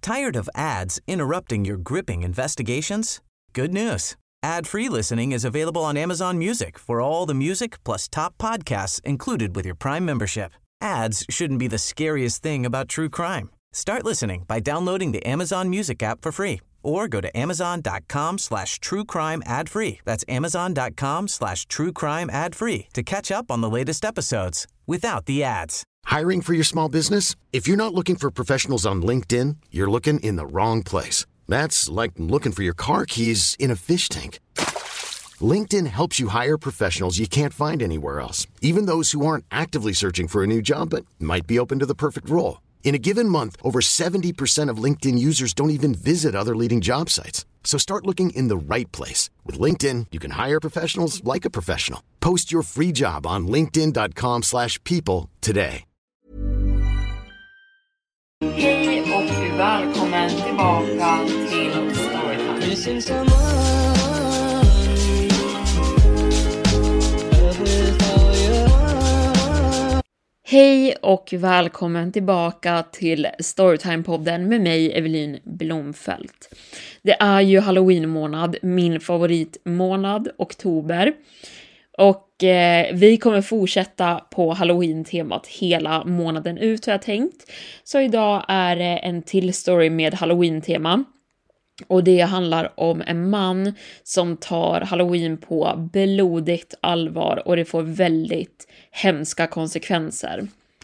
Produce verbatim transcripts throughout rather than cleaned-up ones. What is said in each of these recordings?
Tired of ads interrupting your gripping investigations? Good news. Ad-free listening is available on Amazon Music for all the music plus top podcasts included with your Prime membership. Ads shouldn't be the scariest thing about true crime. Start listening by downloading the Amazon Music app for free or go to amazon.com slash true crime ad free. That's amazon.com slash true crime ad free to catch up on the latest episodes without the ads. Hiring for your small business? If you're not looking for professionals on LinkedIn, you're looking in the wrong place. That's like looking for your car keys in a fish tank. LinkedIn helps you hire professionals you can't find anywhere else, even those who aren't actively searching for a new job but might be open to the perfect role. In a given month, over seventy percent of LinkedIn users don't even visit other leading job sites. So start looking in the right place. With LinkedIn, you can hire professionals like a professional. Post your free job on linkedin.com slash people today. Hej och välkommen tillbaka till Storytime. Hej och välkommen tillbaka till Storytime-podden med mig, Evelin Blomfelt. Det är ju Halloween-månad, min favoritmånad, oktober. Och eh, vi kommer fortsätta på Halloween-temat hela månaden ut, har jag tänkt. Så idag är det en till story med Halloween-tema. Och det handlar om en man som tar Halloween på blodigt allvar och det får väldigt hemska konsekvenser.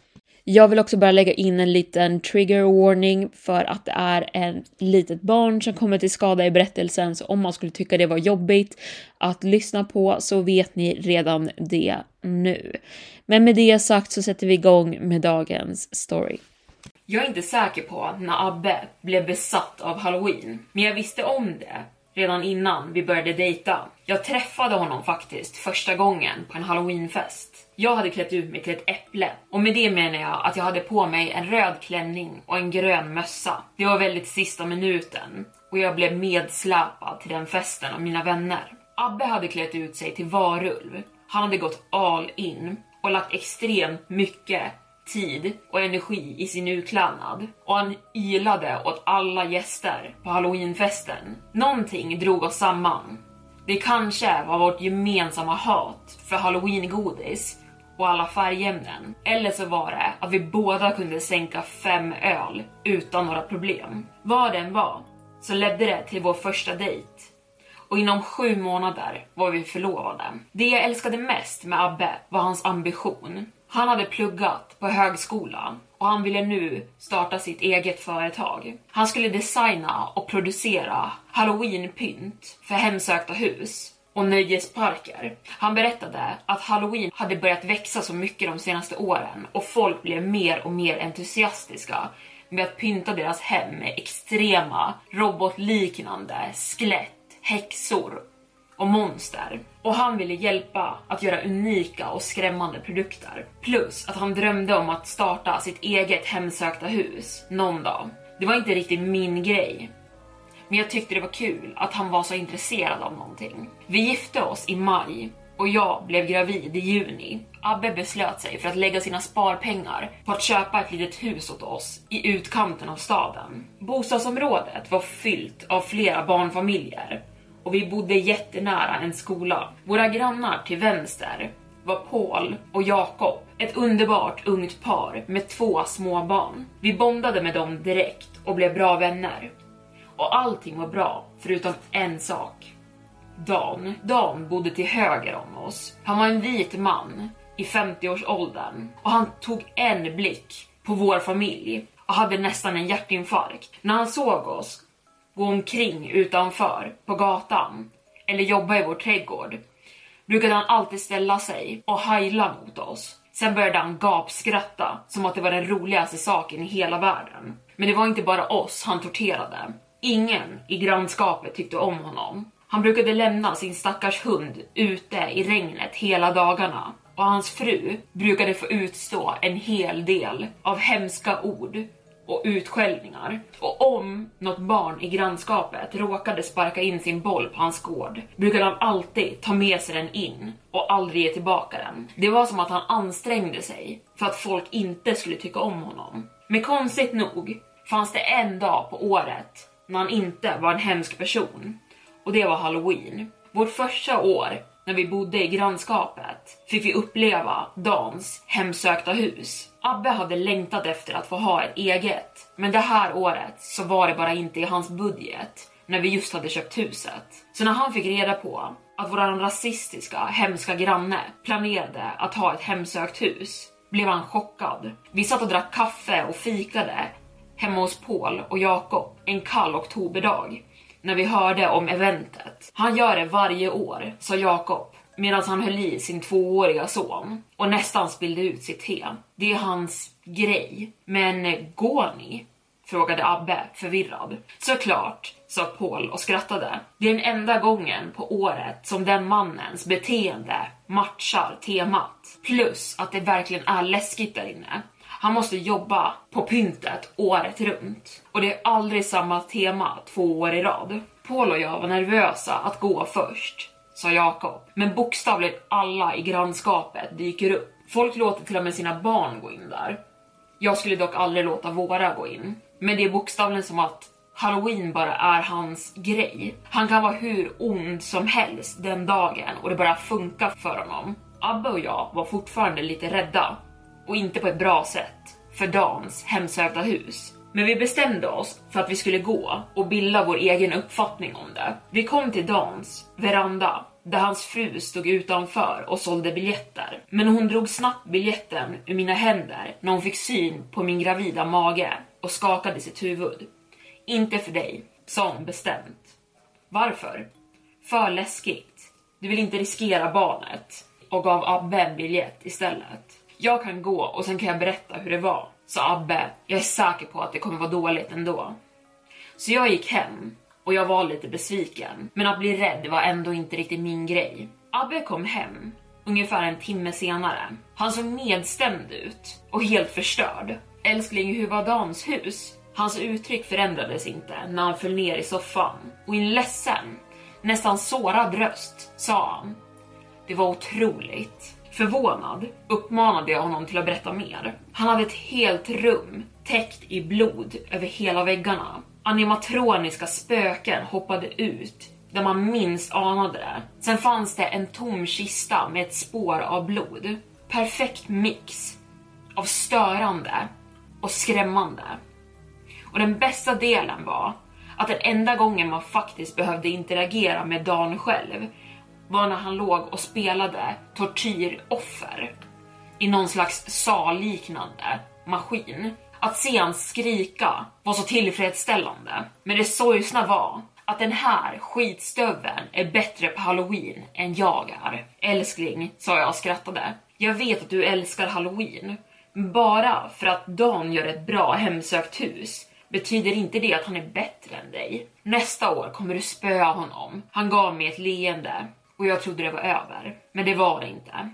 Jag vill också bara lägga in en liten trigger warning för att det är en litet barn som kommer till skada i berättelsen. Så om man skulle tycka det var jobbigt att lyssna på så vet ni redan det nu. Men med det sagt så sätter vi igång med dagens story. Jag är inte säker på när Abbe blev besatt av Halloween, men jag visste om det redan innan vi började dejta. Jag träffade honom faktiskt första gången på en Halloweenfest. Jag hade klätt ut mig till ett äpple, och med det menar jag att jag hade på mig en röd klänning och en grön mössa. Det var väldigt sista minuten och jag blev medsläpad till den festen av mina vänner. Abbe hade klätt ut sig till varulv. Han hade gått all in och lagt extremt mycket tid och energi i sin utklädnad, och han ilade åt alla gäster på Halloweenfesten. Någonting drog oss samman. Det kanske var vårt gemensamma hat för Halloween-godis och alla färgämnen, eller så var det att vi båda kunde sänka fem öl utan några problem. Vad den var så ledde det till vår första dejt, och inom sju månader var vi förlovade. Det jag älskade mest med Abbe var hans ambition. Han hade pluggat på högskolan och han ville nu starta sitt eget företag. Han skulle designa och producera Halloween-pynt för hemsökta hus och nöjesparker. Han berättade att Halloween hade börjat växa så mycket de senaste åren och folk blev mer och mer entusiastiska med att pynta deras hem med extrema, robotliknande skelett, häxor och monster. Och han ville hjälpa att göra unika och skrämmande produkter. Plus att han drömde om att starta sitt eget hemsökta hus någon dag. Det var inte riktigt min grej, men jag tyckte det var kul att han var så intresserad av någonting. Vi gifte oss i maj och jag blev gravid i juni. Abbe beslöt sig för att lägga sina sparpengar på att köpa ett litet hus åt oss i utkanten av staden. Bostadsområdet var fyllt av flera barnfamiljer och vi bodde jättenära en skola. Våra grannar till vänster var Paul och Jakob, ett underbart ungt par med två små barn. Vi bondade med dem direkt och blev bra vänner. Och allting var bra förutom en sak. Dan. Dan bodde till höger om oss. Han var en vit man i femtio-årsåldern och han tog en blick på vår familj och hade nästan en hjärtinfarkt. När han såg oss gå omkring utanför på gatan eller jobba i vår trädgård brukade han alltid ställa sig och hajla mot oss. Sen började han gapskratta som att det var den roligaste saken i hela världen. Men det var inte bara oss han torterade. Ingen i grannskapet tyckte om honom. Han brukade lämna sin stackars hund ute i regnet hela dagarna. Och hans fru brukade få utstå en hel del av hemska ord och utskällningar. Och om något barn i grannskapet råkade sparka in sin boll på hans gård brukade han alltid ta med sig den in och aldrig ge tillbaka den. Det var som att han ansträngde sig för att folk inte skulle tycka om honom. Men konstigt nog fanns det en dag på året när han inte var en hemsk person. Och det var Halloween. Vårt första år när vi bodde i grannskapet fick vi uppleva Dans hemsökta hus. Abbe hade längtat efter att få ha ett eget. Men det här året så var det bara inte i hans budget när vi just hade köpt huset. Så när han fick reda på att våran rasistiska, hemska granne planerade att ha ett hemsökt hus blev han chockad. Vi satt och drack kaffe och fikade hemma hos Paul och Jakob en kall oktoberdag när vi hörde om eventet. Han gör det varje år, sa Jakob, medan han höll i sin tvååriga son och nästan spillde ut sitt te. Det är hans grej. Men går ni? Frågade Abbe förvirrad. Såklart, sa Paul och skrattade. Det är den enda gången på året som den mannens beteende matchar temat. Plus att det verkligen är läskigt där inne. Han måste jobba på pyntet året runt. Och det är aldrig samma tema två år i rad. Paul och jag var nervösa att gå först, sa Jakob. Men bokstavligt alla i grannskapet dyker upp. Folk låter till och med sina barn gå in där. Jag skulle dock aldrig låta våra gå in. Men det är bokstavligen som att Halloween bara är hans grej. Han kan vara hur ond som helst den dagen och det bara funkar för honom. Abbe och jag var fortfarande lite rädda. Och inte på ett bra sätt för Dans hemsökta hus. Men vi bestämde oss för att vi skulle gå och bilda vår egen uppfattning om det. Vi kom till Dans veranda där hans fru stod utanför och sålde biljetter. Men hon drog snabbt biljetten ur mina händer när hon fick syn på min gravida mage och skakade sitt huvud. Inte för dig, sa hon bestämt. Varför? För läskigt. Du vill inte riskera barnet. Och gav Abbe en biljett istället. Jag kan gå och sen kan jag berätta hur det var, sa Abbe. Jag är säker på att det kommer vara dåligt ändå. Så jag gick hem och jag var lite besviken. Men att bli rädd var ändå inte riktigt min grej. Abbe kom hem ungefär en timme senare. Han såg nedstämd ut och helt förstörd. Älskling, hur var Dans hus? Hans uttryck förändrades inte när han föll ner i soffan. Och i en ledsen, nästan sårad röst sa han: det var otroligt. Förvånad uppmanade jag honom till att berätta mer. Han hade ett helt rum täckt i blod över hela väggarna. Animatroniska spöken hoppade ut där man minst anade det. Sen fanns det en tom kista med ett spår av blod. Perfekt mix av störande och skrämmande. Och den bästa delen var att den enda gången man faktiskt behövde interagera med Dan själv var när han låg och spelade tortyroffer i någon slags salliknande maskin. Att se han skrika var så tillfredsställande. Men det sorgsna var att den här skitstöven är bättre på Halloween än jag är. Älskling, sa jag och skrattade. Jag vet att du älskar Halloween. Bara för att Dan gör ett bra hemsökt hus betyder inte det att han är bättre än dig. Nästa år kommer du spöa honom. Han gav mig ett leende och jag trodde det var över. Men det var det inte.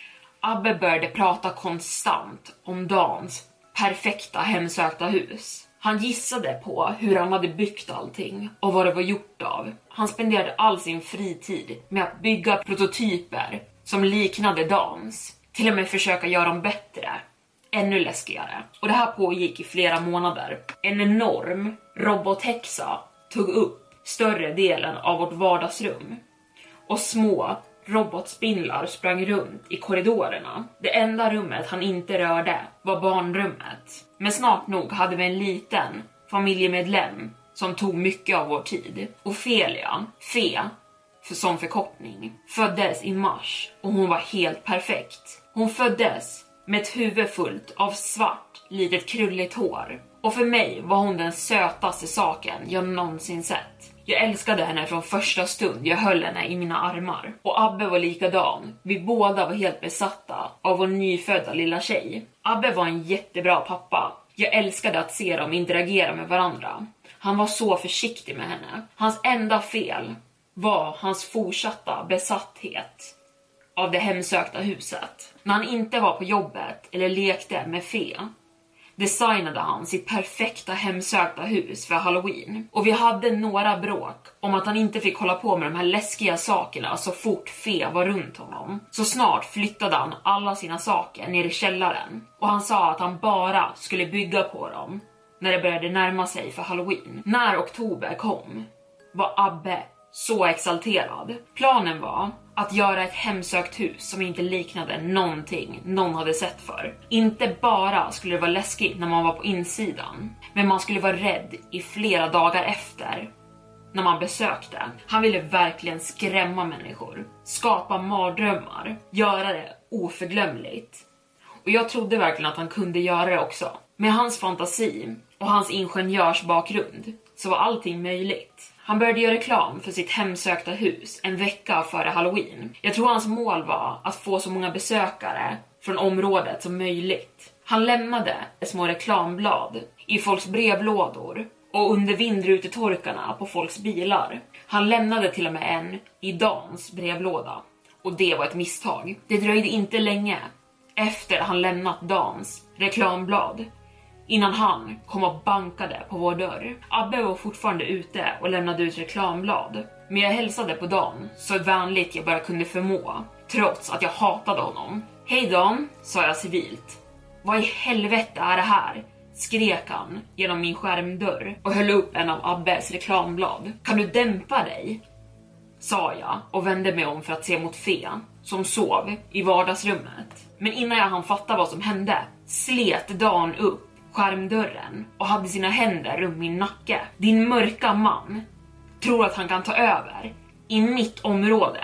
Abbe började prata konstant om Dans perfekta hemsökta hus. Han gissade på hur han hade byggt allting och vad det var gjort av. Han spenderade all sin fritid med att bygga prototyper som liknade Dans. Till och med försöka göra dem bättre. Ännu läskigare. Och det här pågick i flera månader. En enorm robothäxa tog upp större delen av vårt vardagsrum. Och små robotspindlar sprang runt i korridorerna. Det enda rummet han inte rörde var barnrummet. Men snart nog hade vi en liten familjemedlem som tog mycket av vår tid. Ofelia, Fe, för som förkortning, föddes i mars och hon var helt perfekt. Hon föddes med ett huvud fullt av svart, litet krulligt hår. Och för mig var hon den sötaste saken jag någonsin sett. Jag älskade henne från första stund jag höll henne i mina armar. Och Abbe var likadan. Vi båda var helt besatta av vår nyfödda lilla tjej. Abbe var en jättebra pappa. Jag älskade att se dem interagera med varandra. Han var så försiktig med henne. Hans enda fel var hans fortsatta besatthet av det hemsökta huset. När han inte var på jobbet eller lekte med Fe designade han sitt perfekta hemsökta hus för Halloween. Och vi hade några bråk om att han inte fick hålla på med de här läskiga sakerna så fort Fe var runt honom. Så snart flyttade han alla sina saker ner i källaren. Och han sa att han bara skulle bygga på dem när det började närma sig för Halloween. När oktober kom var Abbe så exalterad. Planen var att göra ett hemsökt hus som inte liknade någonting någon hade sett för. Inte bara skulle det vara läskigt när man var på insidan, men man skulle vara rädd i flera dagar efter när man besökte. Han ville verkligen skrämma människor, skapa mardrömmar, göra det oförglömligt. Och jag trodde verkligen att han kunde göra det också. Med hans fantasi och hans ingenjörsbakgrund så var allting möjligt. Han började göra reklam för sitt hemsökta hus en vecka före Halloween. Jag tror hans mål var att få så många besökare från området som möjligt. Han lämnade små reklamblad i folks brevlådor och under vindrutetorkarna på folks bilar. Han lämnade till och med en i Dans brevlåda. Och det var ett misstag. Det dröjde inte länge efter han lämnat Dans reklamblad innan han kom och bankade på vår dörr. Abbe var fortfarande ute och lämnade ut reklamblad. Men jag hälsade på Dan så vänligt jag bara kunde förmå, trots att jag hatade honom. Hej Dan, sa jag civilt. Vad i helvete är det här? Skrek han genom min skärmdörr och höll upp en av Abbes reklamblad. Kan du dämpa dig? Sa jag och vände mig om för att se mot Fe som sov i vardagsrummet. Men innan jag hann fatta vad som hände slet Dan upp skärmdörren och hade sina händer runt min nacke. Din mörka man tror att han kan ta över i mitt område,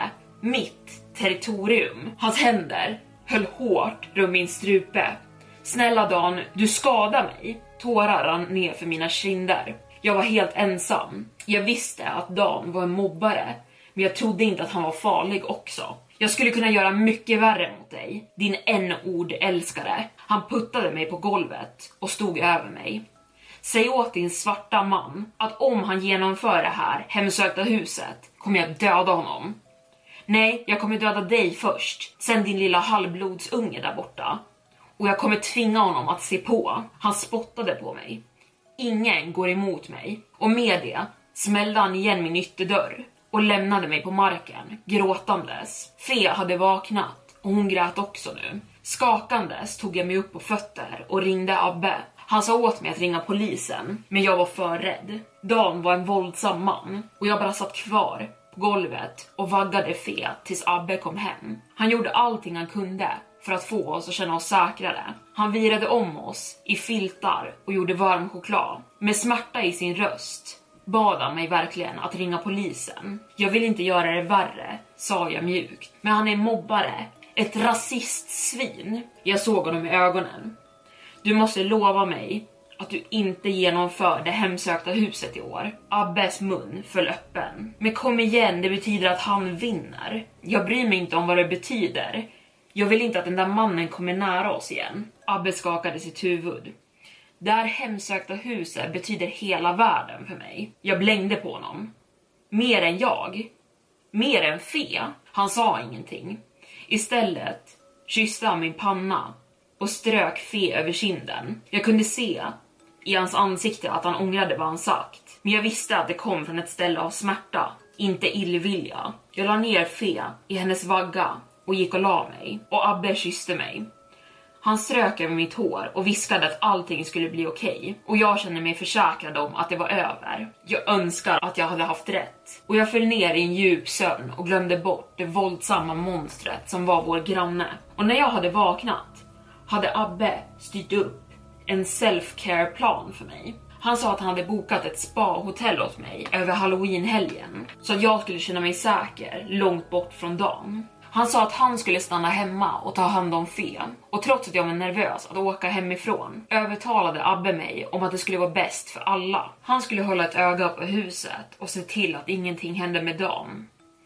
mitt territorium. Hans händer höll hårt runt min strupe. Snälla Dan, du skadar mig. Tårar rann ner för mina kinder. Jag var helt ensam. Jag visste att Dan var en mobbare, men jag trodde inte att han var farlig också. Jag skulle kunna göra mycket värre mot dig, din en-ord älskare. Han puttade mig på golvet och stod över mig. Säg åt din svarta man att om han genomför det här hemsökta huset kommer jag döda honom. Nej, jag kommer döda dig först, sen din lilla halvblodsunge där borta. Och jag kommer tvinga honom att se på. Han spottade på mig. Ingen går emot mig. Och med det smällde han igen min ytterdörr och lämnade mig på marken, gråtandes. Fe hade vaknat och hon grät också nu. Skakandes tog jag mig upp på fötter och ringde Abbe. Han sa åt mig att ringa polisen, men jag var för rädd. Dan var en våldsam man och jag bara satt kvar på golvet och vaggade Fe tills Abbe kom hem. Han gjorde allting han kunde för att få oss att känna oss säkrare. Han virade om oss i filtar och gjorde varm choklad. Med smärta i sin röst bad han mig verkligen att ringa polisen. Jag vill inte göra det värre, sa jag mjukt. Men han är mobbare, ett rasistsvin. Jag såg honom i ögonen. Du måste lova mig att du inte genomför det hemsökta huset i år. Abbes mun föll öppen. Men kom igen, det betyder att han vinner. Jag bryr mig inte om vad det betyder. Jag vill inte att den där mannen kommer nära oss igen. Abbe skakade sitt huvud. Det här hemsökta huset betyder hela världen för mig. Jag blängde på honom. Mer än jag. Mer än Fe. Han sa ingenting. Istället kysste han min panna och strök Fe över kinden. Jag kunde se i hans ansikte att han ångrade vad han sagt. Men jag visste att det kom från ett ställe av smärta, inte illvilja. Jag la ner Fe i hennes vagga och gick och la mig. Och Abbe kysste mig. Han strök över mitt hår och viskade att allting skulle bli okej. Och jag kände mig försäkrad om att det var över. Jag önskar att jag hade haft rätt. Och jag föll ner i en djup sömn och glömde bort det våldsamma monstret som var vår granne. Och när jag hade vaknat hade Abbe styrt upp en self-care-plan för mig. Han sa att han hade bokat ett spa-hotell åt mig över Halloween-helgen så att jag skulle känna mig säker långt bort från dagen. Han sa att han skulle stanna hemma och ta hand om Fe. Och trots att jag var nervös att åka hemifrån övertalade Abbe mig om att det skulle vara bäst för alla. Han skulle hålla ett öga på huset och se till att ingenting hände med dem.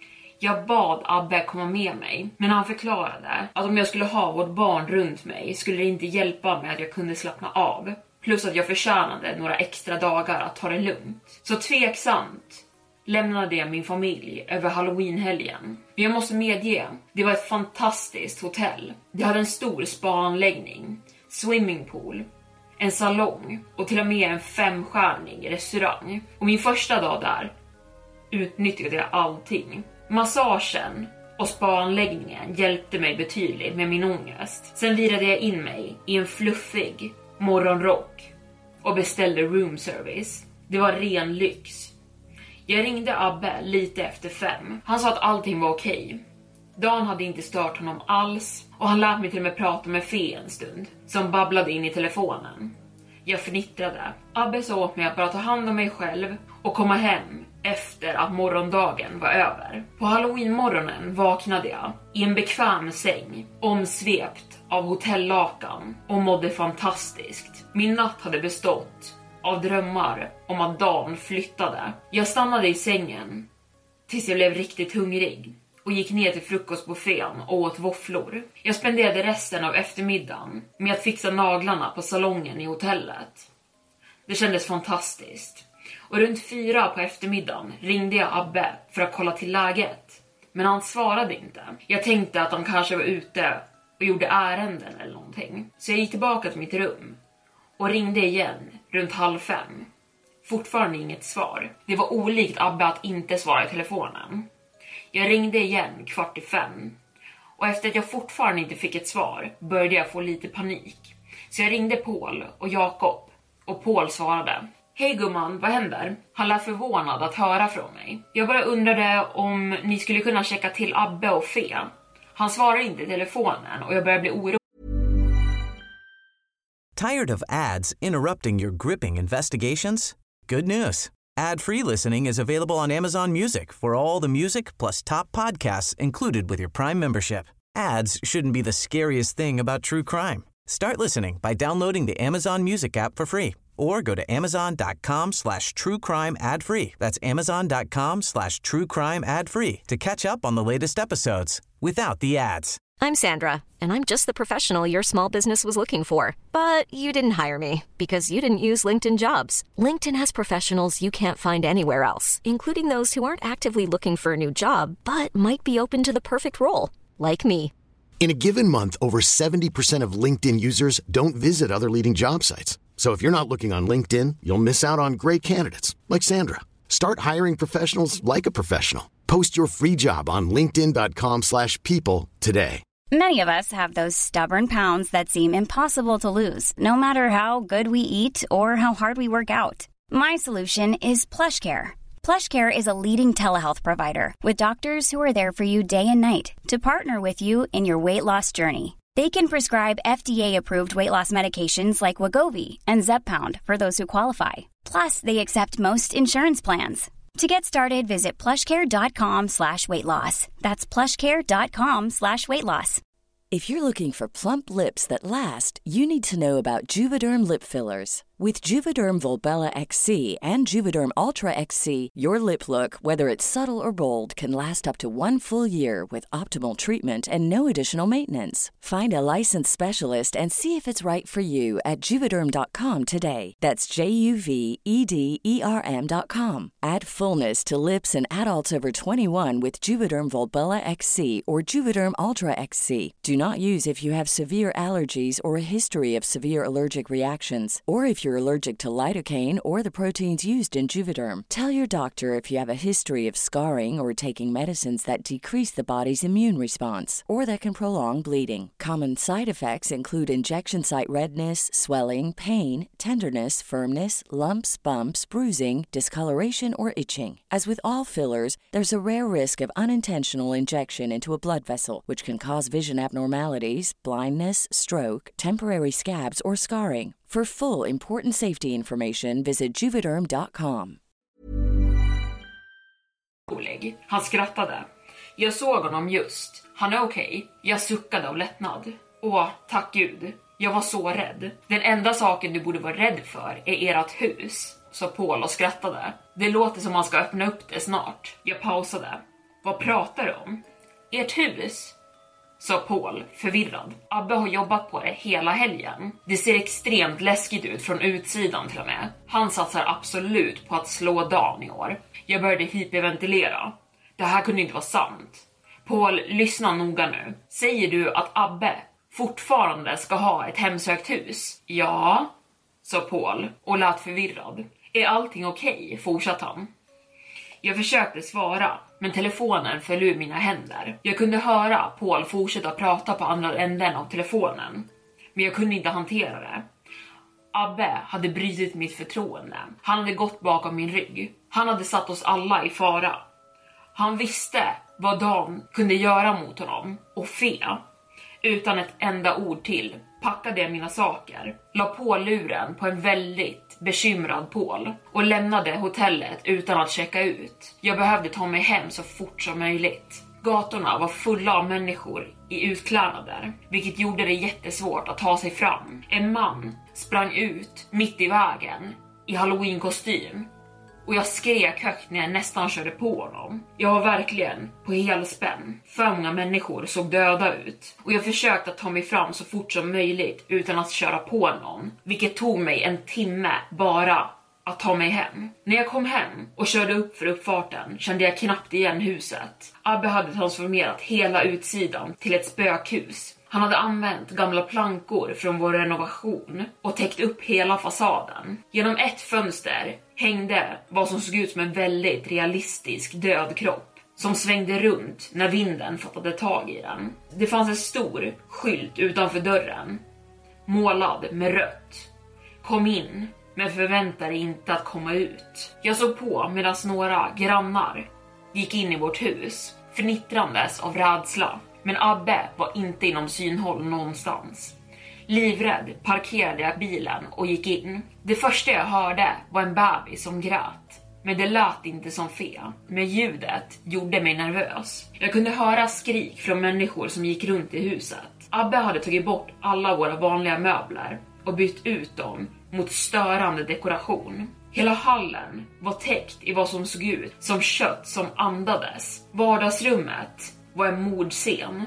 Jag bad Abbe komma med mig, men han förklarade att om jag skulle ha vårt barn runt mig skulle det inte hjälpa mig att jag kunde slappna av. Plus att jag förtjänade några extra dagar att ta det lugnt. Så tveksamt lämnade jag min familj över Halloween-helgen. Men jag måste medge, det var ett fantastiskt hotell. Det hade en stor spa-anläggning, swimmingpool, en salong och till och med en femstjärnig restaurang. Och min första dag där utnyttjade jag allting. Massagen och spa-anläggningen hjälpte mig betydligt med min ångest. Sen virade jag in mig i en fluffig morgonrock och beställde room service. Det var ren lyx. Jag ringde Abbe lite efter fem. Han sa att allting var okej. Dan hade inte stört honom alls och han lät mig till och med prata med Fe en stund, som babblade in i telefonen. Jag fnittrade. Abbe sa åt mig att bara ta hand om mig själv och komma hem efter att morgondagen var över. På Halloween-morgonen vaknade jag i en bekväm säng, omsvept av hotellakan och mådde fantastiskt. Min natt hade bestått av drömmar om att Dan flyttade. Jag stannade i sängen tills jag blev riktigt hungrig och gick ner till frukostbuffén och åt våfflor. Jag spenderade resten av eftermiddagen med att fixa naglarna på salongen i hotellet. Det kändes fantastiskt. Och runt fyra på eftermiddagen ringde jag Abbe för att kolla till läget. Men han svarade inte. Jag tänkte att han kanske var ute och gjorde ärenden eller någonting. Så jag gick tillbaka till mitt rum och ringde igen runt halv fem. Fortfarande inget svar. Det var olikt Abbe att inte svara i telefonen. Jag ringde igen kvart i fem. Och efter att jag fortfarande inte fick ett svar började jag få lite panik. Så jag ringde Paul och Jakob. Och Paul svarade: Hej gumman, vad händer? Han lät förvånad att höra från mig. Jag bara undrade om ni skulle kunna checka till Abbe och Fe. Han svarade inte i telefonen och jag började bli orolig. Tired of ads interrupting your gripping investigations? Good news. Ad-free listening is available on Amazon Music for all the music plus top podcasts included with your Prime membership. Ads shouldn't be the scariest thing about true crime. Start listening by downloading the Amazon Music app for free or go to amazon.com slash true crime ad free. That's amazon.com slash true crime ad free to catch up on the latest episodes without the ads. I'm Sandra, and I'm just the professional your small business was looking for. But you didn't hire me because you didn't use LinkedIn Jobs. LinkedIn has professionals you can't find anywhere else, including those who aren't actively looking for a new job, but might be open to the perfect role, like me. In a given month, over seventy percent of LinkedIn users don't visit other leading job sites. So if you're not looking on LinkedIn, you'll miss out on great candidates like Sandra. Start hiring professionals like a professional. Post your free job on linkedin.com slash people today. Many of us have those stubborn pounds that seem impossible to lose, no matter how good we eat or how hard we work out. My solution is PlushCare. PlushCare is a leading telehealth provider with doctors who are there for you day and night to partner with you in your weight loss journey. They can prescribe F D A-approved weight loss medications like Wegovy and Zepbound for those who qualify. Plus, they accept most insurance plans. To get started, visit plushcare.com slash weight loss. That's plushcare.com slash weight loss. If you're looking for plump lips that last, you need to know about Juvederm lip fillers. With Juvederm Volbella X C and Juvederm Ultra X C, your lip look, whether it's subtle or bold, can last up to one full year with optimal treatment and no additional maintenance. Find a licensed specialist and see if it's right for you at juvederm dot com today. That's J U V E D E R M dot com. Add fullness to lips in adults over twenty-one with Juvederm Volbella X C or Juvederm Ultra X C. Do not use if you have severe allergies or a history of severe allergic reactions, or if you're allergic to lidocaine or the proteins used in Juvederm. Tell your doctor if you have a history of scarring or taking medicines that decrease the body's immune response or that can prolong bleeding. Common side effects include injection site redness, swelling, pain, tenderness, firmness, lumps, bumps, bruising, discoloration, or itching. As with all fillers, there's a rare risk of unintentional injection into a blood vessel, which can cause vision abnormalities, blindness, stroke, temporary scabs, or scarring. For full important safety information, visit juvederm dot com. Han skrattade. Jag såg honom just. Han är okej. Okay. Jag suckade av lättnad. Åh, tack Gud. Jag var så rädd. Den enda saken du borde vara rädd för är ert hus, sa Paul och skrattade. Det låter som man ska öppna upp det snart. Jag pausade. Vad pratar du om? Ert hus? Sa Paul, förvirrad. Abbe har jobbat på det hela helgen. Det ser extremt läskigt ut från utsidan till och med. Han satsar absolut på att slå Dan i år. Jag började hyperventilera. Det här kunde inte vara sant. Paul, lyssna noga nu. Säger du att Abbe fortfarande ska ha ett hemsökt hus? Ja, sa Paul och lät förvirrad. Är allting okej? Okay? Fortsatte han. Jag försökte svara, men telefonen föll ur mina händer. Jag kunde höra Paul fortsätta prata på andra änden av telefonen, men jag kunde inte hantera det. Abbe hade brutit mitt förtroende. Han hade gått bakom min rygg. Han hade satt oss alla i fara. Han visste vad Dan kunde göra mot honom. Och Fe, utan ett enda ord till, packade jag mina saker, la på luren på en väldigt bekymrad Paul och lämnade hotellet utan att checka ut. Jag behövde ta mig hem så fort som möjligt. Gatorna var fulla av människor i utklädnader, vilket gjorde det jättesvårt att ta sig fram. En man sprang ut mitt i vägen i Halloween-kostym och jag skrek högt när jag nästan körde på honom. Jag var verkligen på helspänn. För många människor såg döda ut och jag försökte att ta mig fram så fort som möjligt utan att köra på någon, vilket tog mig en timme bara att ta mig hem. När jag kom hem och körde upp för uppfarten kände jag knappt igen huset. Abbe hade transformerat hela utsidan till ett spökhus. Han hade använt gamla plankor från vår renovation och täckt upp hela fasaden. Genom ett fönster hängde vad som såg ut som en väldigt realistisk död kropp som svängde runt när vinden fattade tag i den. Det fanns en stor skylt utanför dörren, målad med rött. Kom in, men förvänta dig inte att komma ut. Jag såg på medan några grannar gick in i vårt hus, förnittrandes av rädsla. Men Abbe var inte inom synhåll någonstans. Livrädd parkerade jag bilen och gick in. Det första jag hörde var en bebis som grät. Men det lät inte som Fe. Men ljudet gjorde mig nervös. Jag kunde höra skrik från människor som gick runt i huset. Abbe hade tagit bort alla våra vanliga möbler och bytt ut dem mot störande dekoration. Hela hallen var täckt i vad som såg ut som kött som andades. Vardagsrummet var en mordscen.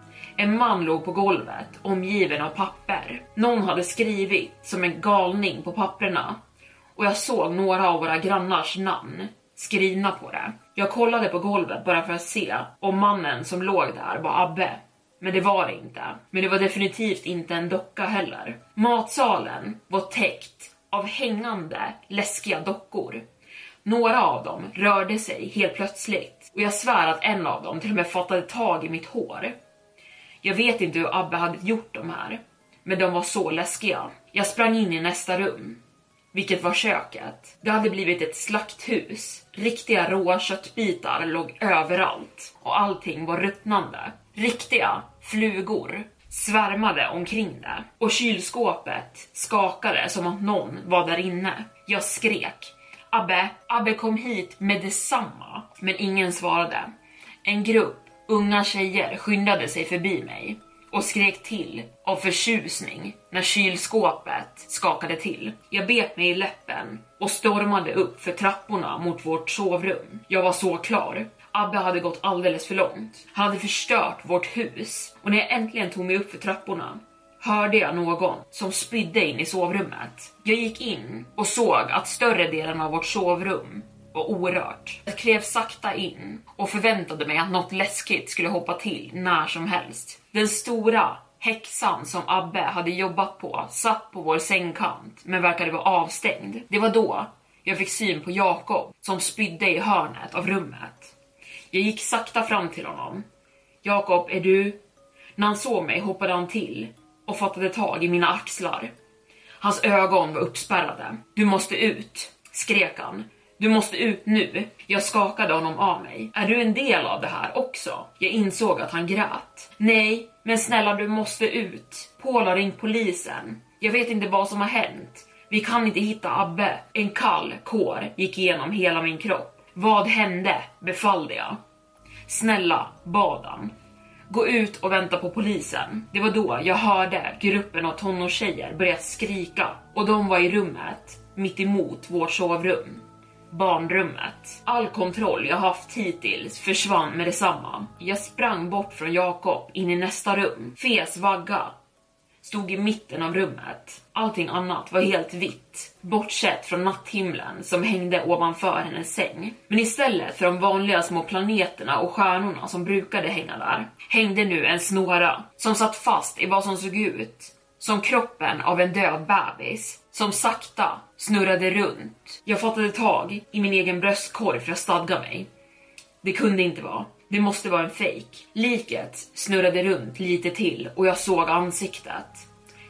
En man låg på golvet omgiven av papper. Någon hade skrivit som en galning på papperna och jag såg några av våra grannars namn skrivna på det. Jag kollade på golvet bara för att se om mannen som låg där var Abbe. Men det var det inte. Men det var definitivt inte en docka heller. Matsalen var täckt av hängande läskiga dockor. Några av dem rörde sig helt plötsligt och jag svär att en av dem till och med fattade tag i mitt hår. Jag vet inte hur Abbe hade gjort de här, men de var så läskiga. Jag sprang in i nästa rum, vilket var köket. Det hade blivit ett slakthus. Riktiga råa köttbitar låg överallt och allting var ruttnande. Riktiga flugor svärmade omkring det och kylskåpet skakade som att någon var där inne. Jag skrek: Abbe, Abbe kom hit med detsamma. Men ingen svarade. En grupp unga tjejer skyndade sig förbi mig och skrek till av förtjusning när kylskåpet skakade till. Jag bet mig i läppen och stormade upp för trapporna mot vårt sovrum. Jag var så klar. Abbe hade gått alldeles för långt. Han hade förstört vårt hus och när jag äntligen tog mig upp för trapporna hörde jag någon som spydde in i sovrummet. Jag gick in och såg att större delen av vårt sovrum var orört. Jag klev sakta in och förväntade mig att något läskigt skulle hoppa till när som helst. Den stora häxan som Abbe hade jobbat på satt på vår sängkant men verkade vara avstängd. Det var då jag fick syn på Jakob som spydde i hörnet av rummet. Jag gick sakta fram till honom. Jakob, är du? När han såg mig hoppade han till och fattade tag i mina axlar. Hans ögon var uppspärrade. Du måste ut, skrek han. Du måste ut nu. Jag skakade honom av mig. Är du en del av det här också? Jag insåg att han grät. Nej, men snälla, du måste ut. Paul har ringt polisen. Jag vet inte vad som har hänt. Vi kan inte hitta Abbe. En kall kår gick igenom hela min kropp. Vad hände? Befallde jag. Snälla, bad han. Gå ut och vänta på polisen. Det var då jag hörde gruppen av tonårstjejer börja skrika. Och de var i rummet, mitt emot vårt sovrum. Barnrummet. All kontroll jag haft hittills försvann med detsamma. Jag sprang bort från Jakob in i nästa rum. Fes vagga stod i mitten av rummet. Allting annat var helt vitt, bortsett från natthimlen som hängde ovanför hennes säng. Men istället för de vanliga små planeterna och stjärnorna som brukade hänga där, hängde nu en snåra som satt fast i vad som såg ut som kroppen av en död bebis, som sakta snurrade runt. Jag fattade tag i min egen bröstkorg för att stadga mig. Det kunde inte vara. Det måste vara en fake. Liket snurrade runt lite till och jag såg ansiktet.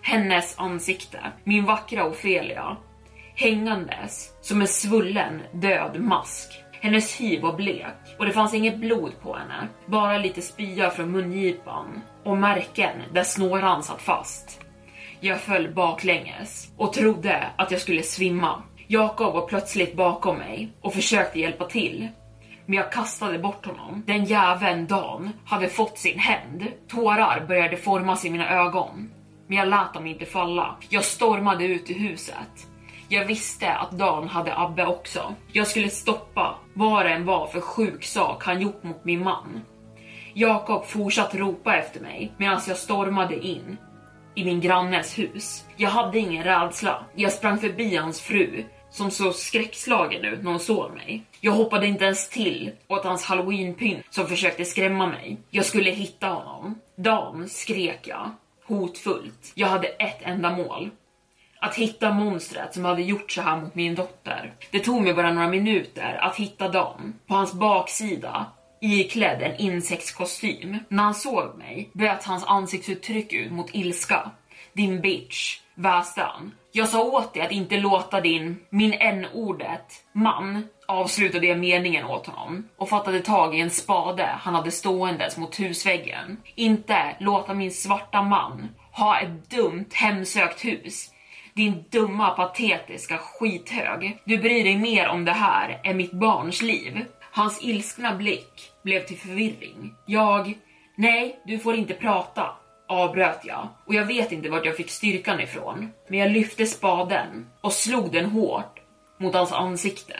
hennes ansikte, min vackra Ofelia, hängandes som en svullen död mask. Hennes hy var blek och det fanns inget blod på henne, bara lite spya från mungipan och märken där snåran satt fast. Jag föll baklänges och trodde att jag skulle svimma. Jakob var plötsligt bakom mig och försökte hjälpa till. Men jag kastade bort honom. Den jäveln Dan hade fått sin hämnd. Tårar började formas i mina ögon. Men jag lät dem inte falla. Jag stormade ut i huset. Jag visste att Dan hade Abbe också. Jag skulle stoppa vad det än var för sjuk sak han gjort mot min man. Jakob fortsatte ropa efter mig medan jag stormade in i min grannes hus. Jag hade ingen rädsla. Jag sprang förbi hans fru som såg skräckslagen ut när hon såg mig. Jag hoppade inte ens till åt hans halloweenpynt som försökte skrämma mig. Jag skulle hitta honom. Dan, skrek jag, hotfullt. Jag hade ett enda mål. Att hitta monstret som hade gjort så här mot min dotter. Det tog mig bara några minuter att hitta Dan. På hans baksida, iklädd en insektskostym. När han såg mig böt hans ansiktsuttryck ut mot ilska. Din bitch, väste han. Jag sa åt dig att inte låta din, min n-ordet, man, avslutade jag meningen åt honom och fattade tag i en spade han hade ståendes mot husväggen. Inte låta min svarta man ha ett dumt hemsökt hus. Din dumma, patetiska skithög. Du bryr dig mer om det här än mitt barns liv. Hans ilskna blick blev till förvirring. Jag, nej, du får inte prata, avbröt jag. Och jag vet inte vart jag fick styrkan ifrån. Men jag lyfte spaden och slog den hårt mot hans ansikte.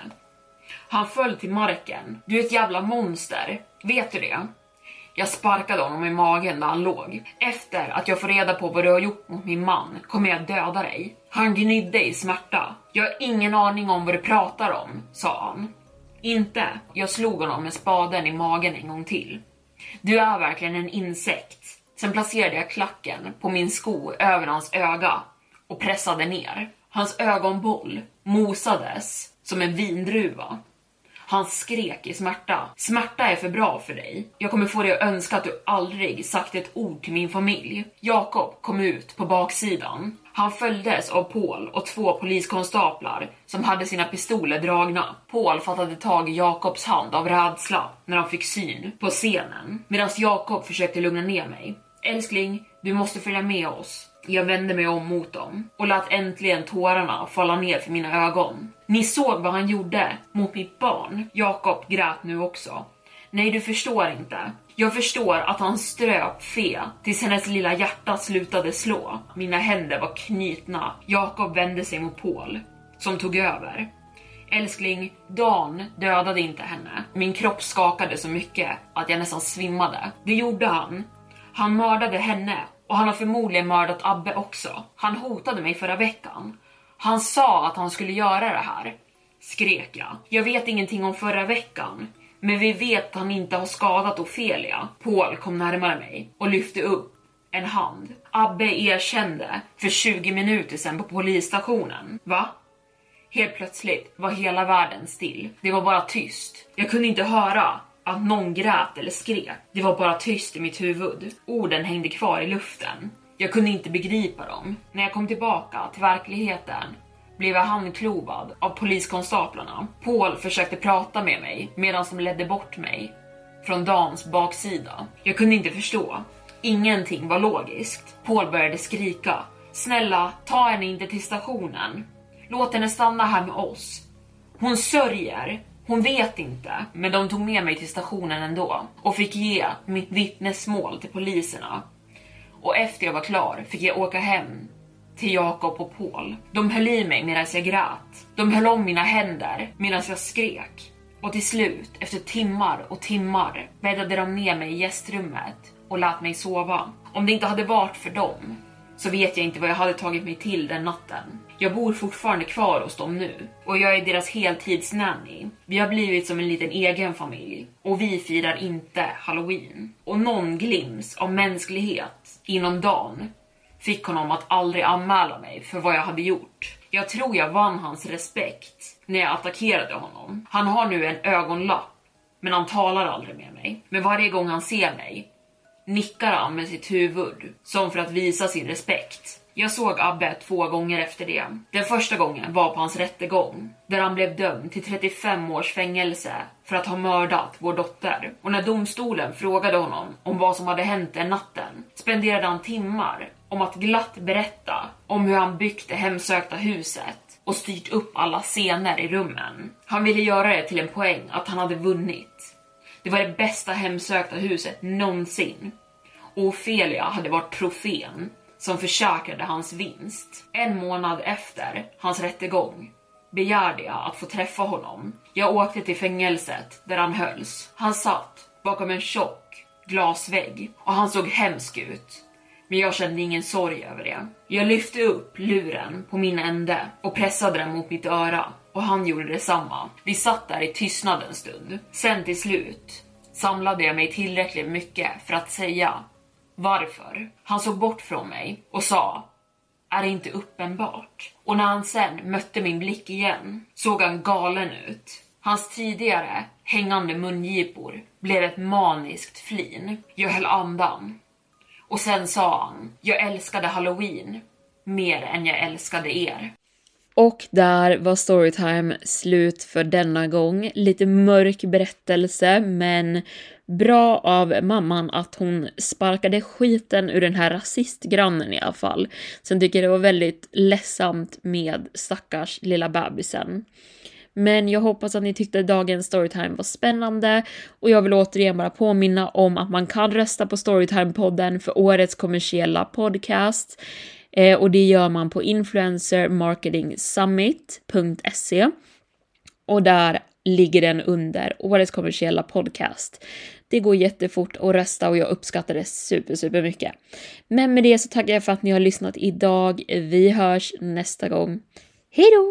Han föll till marken. Du är ett jävla monster, vet du det? Jag sparkade honom i magen där han låg. Efter att jag får reda på vad du har gjort mot min man kommer jag döda dig. Han gnydde i smärta. Jag har ingen aning om vad du pratar om, sa han. Inte. Jag slog honom med spaden i magen en gång till. Du är verkligen en insekt. Sen placerade jag klacken på min sko över hans öga och pressade ner. Hans ögonboll mosades som en vindruva. Han skrek i smärta. Smärta är för bra för dig. Jag kommer få dig att önska att du aldrig sagt ett ord till min familj. Jakob kom ut på baksidan. Han följdes av Paul och två poliskonstaplar som hade sina pistoler dragna. Paul fattade tag i Jakobs hand av rädsla när han fick syn på scenen. Medan Jakob försökte lugna ner mig. Älskling, du måste följa med oss. Jag vände mig om mot dem och lät äntligen tårarna falla ner för mina ögon. Ni såg vad han gjorde mot mitt barn. Jakob grät nu också. Nej, du förstår inte. Jag förstår att han ströp Fe tills hennes lilla hjärta slutade slå. Mina händer var knutna. Jakob vände sig mot Paul, som tog över. Älskling, Dan dödade inte henne. Min kropp skakade så mycket att jag nästan svimmade. Det gjorde han. Han mördade henne och han har förmodligen mördat Abbe också. Han hotade mig förra veckan. Han sa att han skulle göra det här, skrek jag. Jag vet ingenting om förra veckan, men vi vet att han inte har skadat Ofelia. Paul kom närmare mig och lyfte upp en hand. Abbe erkände för tjugo minuter sedan på polisstationen. Va? Helt plötsligt var hela världen still. Det var bara tyst. Jag kunde inte höra att någon grät eller skrek. Det var bara tyst i mitt huvud. Orden hängde kvar i luften. Jag kunde inte begripa dem. När jag kom tillbaka till verkligheten blev jag handklovad av poliskonstaplarna. Paul försökte prata med mig medan de ledde bort mig från Dans baksida. Jag kunde inte förstå. Ingenting var logiskt. Paul började skrika. Snälla, ta henne inte till stationen. Låt henne stanna här med oss. Hon sörjer. Hon vet inte. Men de tog med mig till stationen ändå och fick ge mitt vittnesmål till poliserna. Och efter jag var klar fick jag åka hem till Jakob och Paul. De höll i mig medan jag grät. De höll om mina händer medan jag skrek. Och till slut, efter timmar och timmar, bäddade de ner mig i gästrummet och lät mig sova. Om det inte hade varit för dem så vet jag inte vad jag hade tagit mig till den natten. Jag bor fortfarande kvar hos dem nu och jag är deras heltidsnanny. Vi har blivit som en liten egen familj och vi firar inte Halloween. Och någon glims av mänsklighet inom Dan fick honom att aldrig anmäla mig för vad jag hade gjort. Jag tror jag vann hans respekt när jag attackerade honom. Han har nu en ögonlapp, men han talar aldrig med mig. Men varje gång han ser mig nickar han med sitt huvud som för att visa sin respekt. Jag såg Abbe två gånger efter det. Den första gången var på hans rättegång, där han blev dömd till trettiofem års fängelse för att ha mördat vår dotter. Och när domstolen frågade honom om vad som hade hänt den natten, spenderade han timmar om att glatt berätta om hur han byggt det hemsökta huset och styrt upp alla scener i rummen. Han ville göra det till en poäng att han hade vunnit. Det var det bästa hemsökta huset någonsin. Och Ophelia hade varit trofén som försäkrade hans vinst. En månad efter hans rättegång begärde jag att få träffa honom. Jag åkte till fängelset där han hölls. Han satt bakom en tjock glasvägg och han såg hemsk ut. Men jag kände ingen sorg över det. Jag lyfte upp luren på min ände och pressade den mot mitt öra. Och han gjorde detsamma. Vi satt där i tystnad en stund. Sen till slut samlade jag mig tillräckligt mycket för att säga varför. Han såg bort från mig och sa: är det inte uppenbart? Och när han sen mötte min blick igen såg han galen ut. Hans tidigare hängande mungipor blev ett maniskt flin. Jag höll andan. Och sen sa han: jag älskade Halloween mer än jag älskade er. Och där var Storytime slut för denna gång. Lite mörk berättelse, men bra av mamman att hon sparkade skiten ur den här rasistgrannen i alla fall. Sen tycker jag det var väldigt ledsamt med stackars lilla bebisen. Men jag hoppas att ni tyckte dagens Storytime var spännande. Och jag vill återigen bara påminna om att man kan rösta på Storytime-podden för årets kommersiella podcast. Eh, och det gör man på influencer marketing summit punkt se. Och där ligger den under årets kommersiella podcast. Det går jättefort att rösta och jag uppskattar det super, super mycket. Men med det så tackar jag för att ni har lyssnat idag. Vi hörs nästa gång. Hej då!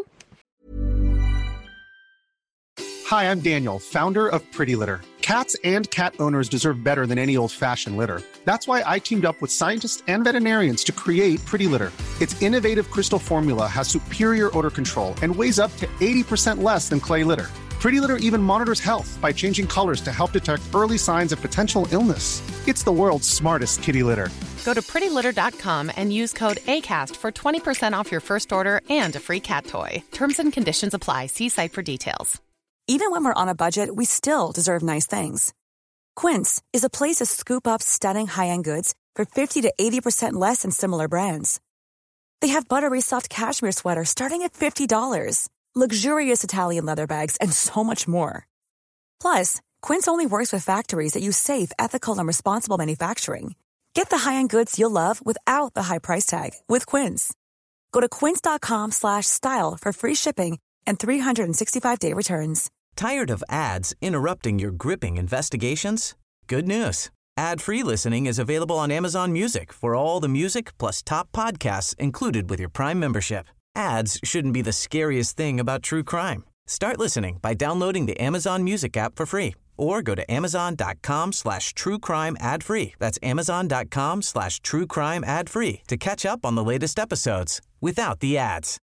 Hi, I'm Daniel, founder of Pretty Litter. Cats and cat owners deserve better than any old-fashioned litter. That's why I teamed up with scientists and veterinarians to create Pretty Litter. Its innovative crystal formula has superior odor control and weighs up to eighty percent less than clay litter. Pretty Litter even monitors health by changing colors to help detect early signs of potential illness. It's the world's smartest kitty litter. Go to pretty litter dot com and use code ACAST for twenty percent off your first order and a free cat toy. Terms and conditions apply. See site for details. Even when we're on a budget, we still deserve nice things. Quince is a place to scoop up stunning high-end goods for fifty to eighty percent less than similar brands. They have buttery soft cashmere sweaters starting at fifty dollars, luxurious Italian leather bags, and so much more. Plus, Quince only works with factories that use safe, ethical, and responsible manufacturing. Get the high-end goods you'll love without the high price tag with Quince. Go to quince dot com slash style for free shipping and three sixty-five day returns. Tired of ads interrupting your gripping investigations? Good news. Ad-free listening is available on Amazon Music for all the music plus top podcasts included with your Prime membership. Ads shouldn't be the scariest thing about true crime. Start listening by downloading the Amazon Music app for free or go to amazon.com slash true crime ad free. That's amazon.com slash true crime ad free to catch up on the latest episodes without the ads.